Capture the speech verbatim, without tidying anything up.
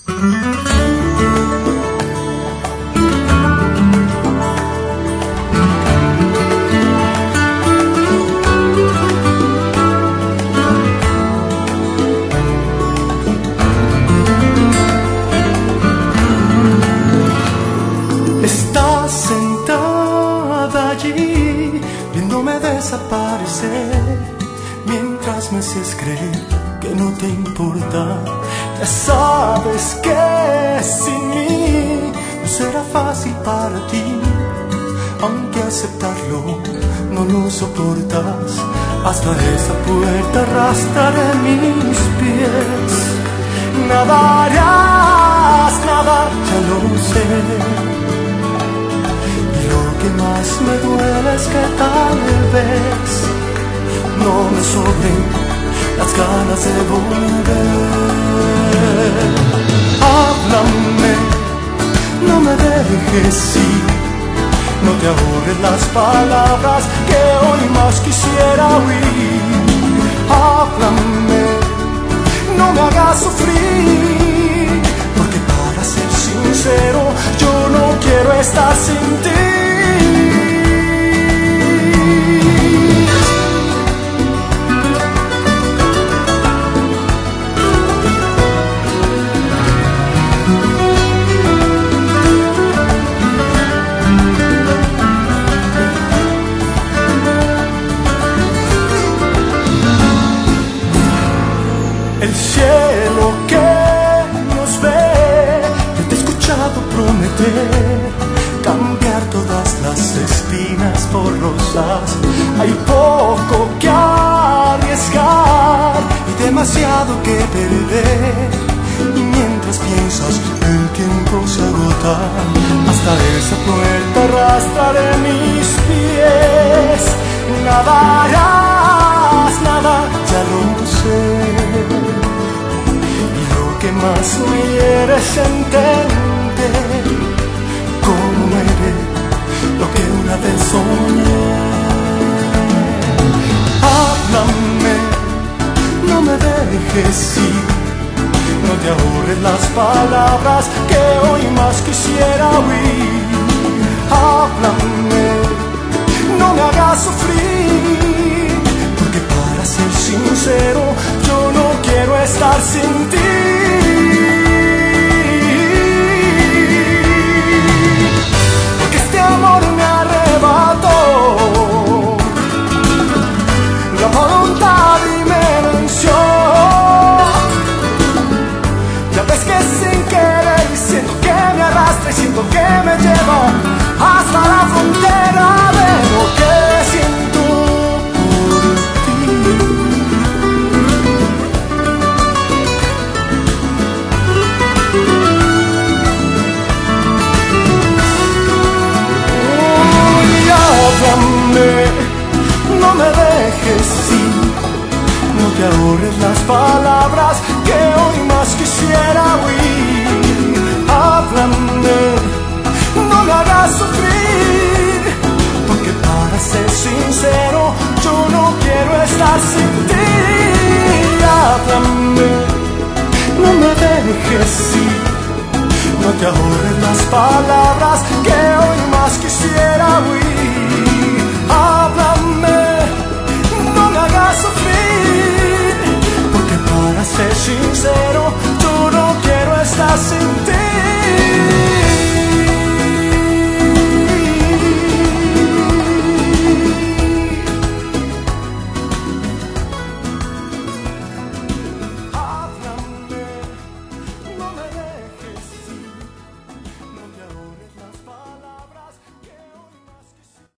Estás sentada allí, viéndome desaparecer, mientras me haces creer que no te importa. Ya sabes que sin mí no será fácil para ti, aunque aceptarlo no lo soportas. Hasta esa puerta arrastraré mis pies. Nada harás, nada, ya lo sé. Lo que más me duele es que tal vez no me sobren las ganas de volver. Háblame, no me dejes ir, no te ahorres las palabras que hoy más quisiera oír. Háblame, no me hagas sufrir, porque para ser sincero yo no quiero estar sin ti. El cielo que nos ve, yo te he escuchado prometer cambiar todas las espinas por rosas. Hay poco que arriesgar y demasiado que perder, y mientras piensas el tiempo se agota, hasta esa puerta arrastraré mis pies. Nada harás, nada, ya lo sé. Que más me hiere es entender cómo muere lo que una vez soñé. Háblame, no me dejes ir, no te ahorres las palabras que hoy más quisiera oír. Háblame, no me hagas sufrir, porque para ser sincero yo no quiero estar sin ti. Amor me arrebató la voluntad y me venció. Ya ves que sin querer siento que me arrastra y siento que me lleva hasta la frontera de lo que siento por ti. No me dejes ir, no te ahorres las palabras que hoy más quisiera oír. Háblame, no me hagas sufrir, porque para ser sincero yo no quiero estar sin ti. Háblame, no me dejes ir, no te ahorres las palabras que hoy más quisiera oír. Háblame, no me hagas sufrir, porque para ser sincero